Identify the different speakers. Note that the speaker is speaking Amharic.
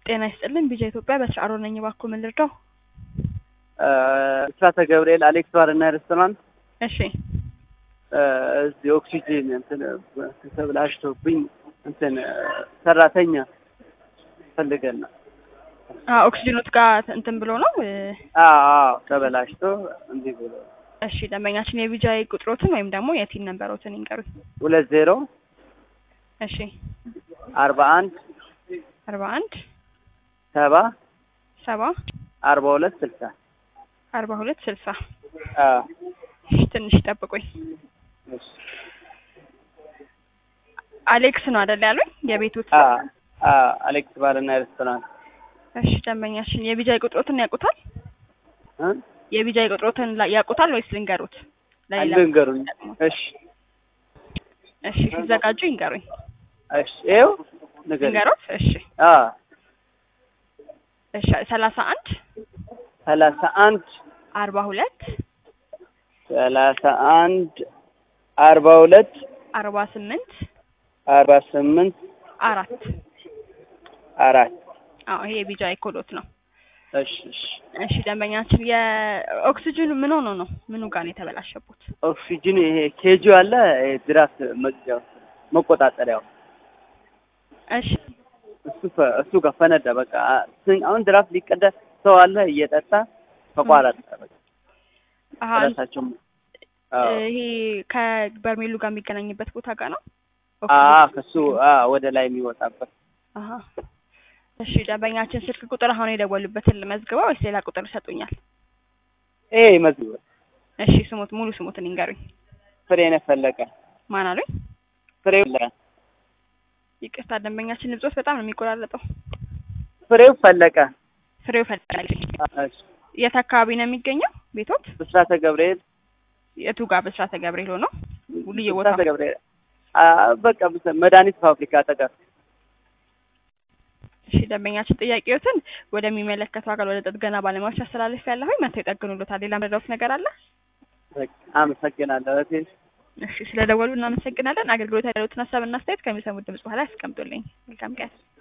Speaker 1: ጤና ይስጥልን ቢጃ ኢትዮጵያ በስራሮ ነኝ ባክዎ ምን ልርዳው?
Speaker 2: ስራተ ገብርኤል አሌክስ ባርና ሬስቶራንት።
Speaker 1: እሺ
Speaker 2: እዚህ ኦክሲጅን እንትን ተብላሽቶብኝ እንትን ሰራተኛ ፈልገና
Speaker 1: ኦክሲጅኖት ጋር እንትን ብሎ ነው።
Speaker 2: ተበላሽቶ እንዴ ብሎ።
Speaker 1: እሺ ደንበኛችን የቢጃ ቁጥሮትን ወይም ደግሞ የቲን ነምበሮትን ይንገሩኝ።
Speaker 2: 20
Speaker 1: እሺ
Speaker 2: 41 70 42 60
Speaker 1: እሺ ትንሽ ጠብቁኝ። አሌክስ ነው አይደል ያሉኝ የቤቱ?
Speaker 2: አሌክስ ባርና ሬስቶራንት።
Speaker 1: እሺ ደንበኛችን የቢጃ ቁጥሮትን ያውቁታል? የቢጃ ቁጥሮትን ያውቁታል ወይስ ልንገሩት?
Speaker 2: ልንገሩኝ። እሺ
Speaker 1: ሲዘጋጁ ይንገሩኝ።
Speaker 2: እሺ ይኸው
Speaker 1: ልንገሩት። እሺ 31
Speaker 2: 42
Speaker 1: 48
Speaker 2: 4
Speaker 1: ይሄ የቢጃ ኮዶት ነው።
Speaker 2: እሺ
Speaker 1: ደንበኛችን የኦክሲጅን ምን ሆኖ ነው? ምኑ ጋር ነው የተበላሸበት?
Speaker 2: ኦክሲጅን ይሄ ኬጂ አለ ድራፍት መቅጃው መቆጣጠሪያው። እሺ እሱ ጋር ፈነዳ። በቃ አሁን ድራፍት ሊቀዳ ሰው አለ እየጠጣ ተቋረጠ። በቃ ራሳቸው
Speaker 1: ይሄ ከበርሜሉ ጋር የሚገናኝበት ቦታ ጋር ነው።
Speaker 2: ከሱ ወደ ላይ የሚወጣበት።
Speaker 1: እሺ ደንበኛችን ስልክ ቁጥር አሁን የደወሉበትን ልመዝግበው ወይስ ሌላ ቁጥር ይሰጡኛል?
Speaker 2: መዝግበው።
Speaker 1: እሺ ሙሉ ስሙትን ይንገሩኝ።
Speaker 2: ፍሬነህ ፈለቀ።
Speaker 1: ማን አሉኝ?
Speaker 2: ፍሬው።
Speaker 1: ይቅርታ ደንበኛችን ድምጾት በጣም ነው የሚቆራረጠው።
Speaker 2: ፍሬው ፈለቀ።
Speaker 1: የት አካባቢ ነው የሚገኘው ቤቶት?
Speaker 2: ብስራተ ገብርኤል።
Speaker 1: የቱ ጋር ብስራተ ገብርኤል ሆኖ? ልዩ ቦታ
Speaker 2: ብስራተ ገብርኤል በቃ መድኃኒት ፋብሪካ አጠገብ።
Speaker 1: እሺ ደንበኛችን ጥያቄዎትን ወደሚመለከተው አካል ወደ ጥገና ባለሙያዎች አስተላልፍ ያለሁኝ መተው ይጠግኑልዎታል። ሌላ መረዳት ነገር አለ?
Speaker 2: አመሰግናለሁ።
Speaker 1: እሺ ስለደወሉ እናመሰግናለን። አገልግሎት ያለዎትን ሀሳብና አስተያየት ከሚሰሙት ድምጽ በኋላ ያስቀምጡልኝ። መልካም ቀን።